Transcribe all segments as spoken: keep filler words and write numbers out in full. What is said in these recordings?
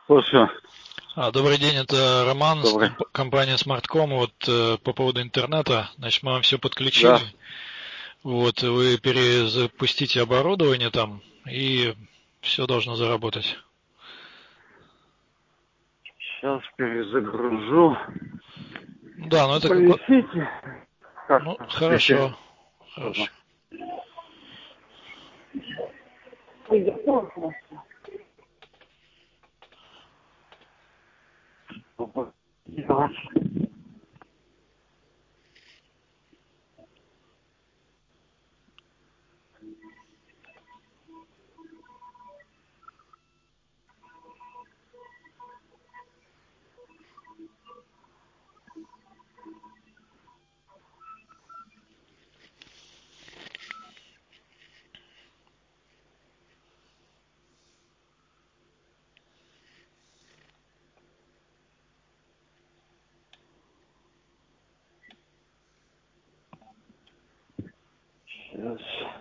Слушаю. А, Добрый день, это Роман, с Добрый. комп- компания Smartcom. Вот э, по поводу интернета, значит, мы вам все подключили. Да. Вот, вы перезапустите оборудование там, и все должно заработать. Сейчас перезагружу. Да, ну это как... Повисите. Как Ну, если... хорошо. Хорошо. Сейчас.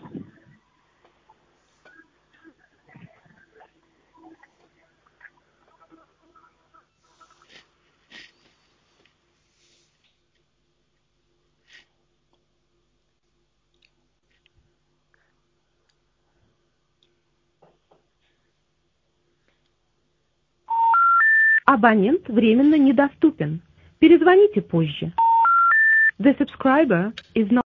Абонент временно недоступен. Перезвоните позже. The subscriber is not